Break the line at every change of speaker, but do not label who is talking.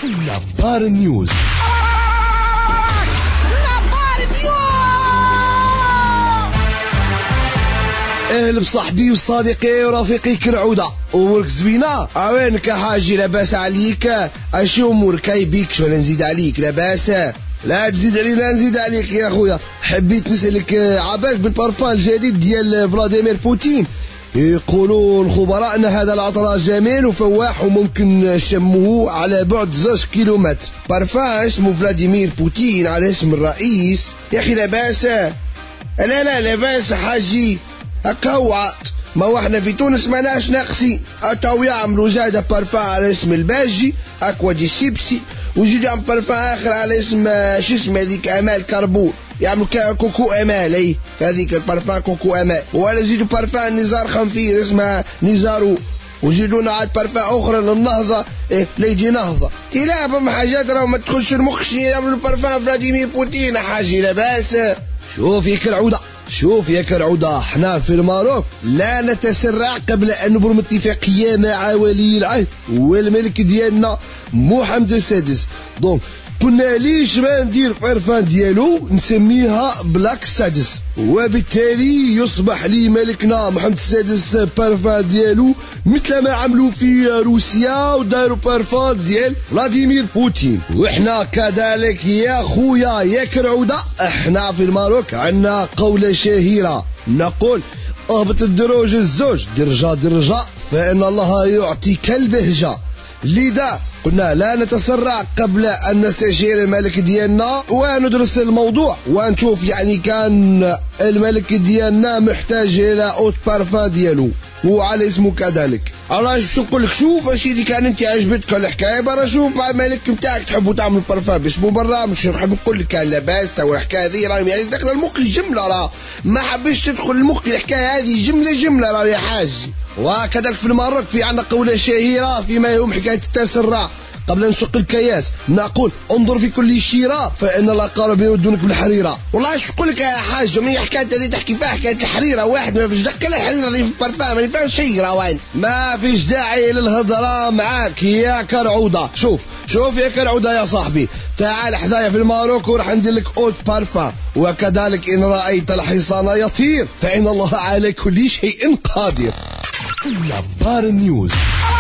نبار نيوز. اهلا بصاحبي وصديقي ورفيقي كرعودة امورك زوينة. عوينك حاجي لاباس عليك؟ اشي امورك يبيك شو نزيد عليك؟ لاباس؟ لا تزيد علينا نزيد عليك يا خويا. حبيت نسألك عبالك بالبارفان الجديد ديال فلاديمير بوتين. يقولوا الخبراء ان هذا العطر جميل وفواح وممكن شموه على بعد 2 كيلومتر. بارفان اسمه فلاديمير بوتين على اسم الرئيس. يا اخي لاباس؟ لا لاباس حاجي. هكا هو عاد ما واحنا في تونس ماناش ناقصين. اتاو يعملوا زاد بارفان على اسم الباجي اكوا دي سيبسي، ويزيد يعمل بارفان اخر على اسم شو اسمه هذيك امال كربون، يعملوا كوكو امال. اي هذيك البارفان كوكو امال. ولا يزيدوا بارفان نزار خنفير اسمها نزارو، وزيدونا عاد بارفان اخرى للنهضه ليدي نهضه. لا فما حاجات راهو ما تخش المخ يعملوا بارفان فلاديمير بوتين حاجي لاباس. شوف يا كرعودة احنا في الماروك لا نتسرع قبل ان نبرم اتفاقية مع ولي العهد والملك ديالنا محمد السادس. دونك قلنا ليش ما ندير بارفان ديالو نسميها بلاك سادس، وبالتالي يصبح لي ملكنا محمد السادس بارفان ديالو مثل ما عملوا في روسيا وداروا بارفان ديال فلاديمير بوتين. وإحنا كذلك يا خويا يا كرعودة احنا في الماروك عندنا قولة شهيرة نقول اهبط الدروج الزوج درجة فإن الله يعطيك البهجة. لذا قلنا لا نتسرع قبل أن نستشير الملك ديالنا وندرس الموضوع ونشوف يعني كان الملك ديالنا محتاج إلى أوت بارفان ديالو وعلى اسمه كذلك. الله شو نقول لك، شوف اش اللي كان انت عجبتك الحكايه برا شوف مع الملك نتاعك تحبوا تعملوا بارفان باش مو برا مش نحب نقول لك كان لاباس تو الحكايه هذه راهي يعني داخله المخ الجمله راه ما حبش تدخل المخ الحكايه هذه جمله راه يا حاج. وكذلك في الماروك في عندنا قوله شهيره فيما يهم حكايه التسرع. قبل أن نشق الكياس نقول انظر في كل شيرة فإن الأقارب يودونك بالحريرة. والله شو نقول لك يا حاج من حكاية هذه تحكي فيها حكاية الحريرة واحد ما فيش دق الحريرة في البارفان ما فاهم شيء وين ما فيش داعي للهضرة معاك يا كرعودة. شوف يا كرعودة يا صاحبي تعال حذايا في الماروك وراح ندير لك اوت بارفان. وكذلك إن رأيت الحصان يطير فإن الله على كل شيء قادر. نبار نيوز.